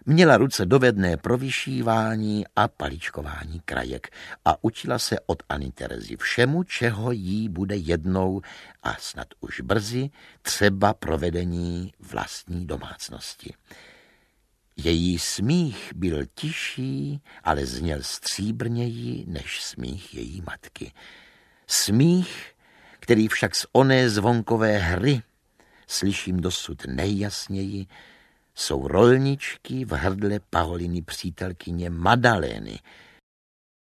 Měla ruce dovedné pro vyšívání a paličkování krajek a učila se od Anny Terezy všemu, čeho jí bude jednou a snad už brzy třeba provedení vlastní domácnosti. Její smích byl tišší, ale zněl stříbrněji než smích její matky. Smích, který však z oné zvonkové hry slyším dosud nejjasněji, jsou rolničky v hrdle Pauliny přítelkyně Madalény,